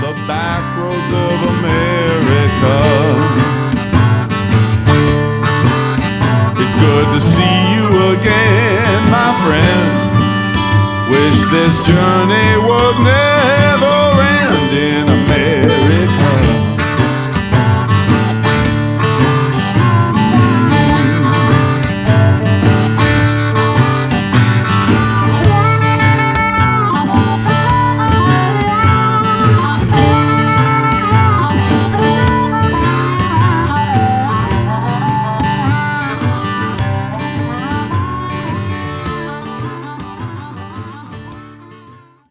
the back roads of America. It's good to see you again, my friend. Wish this journey would never end. In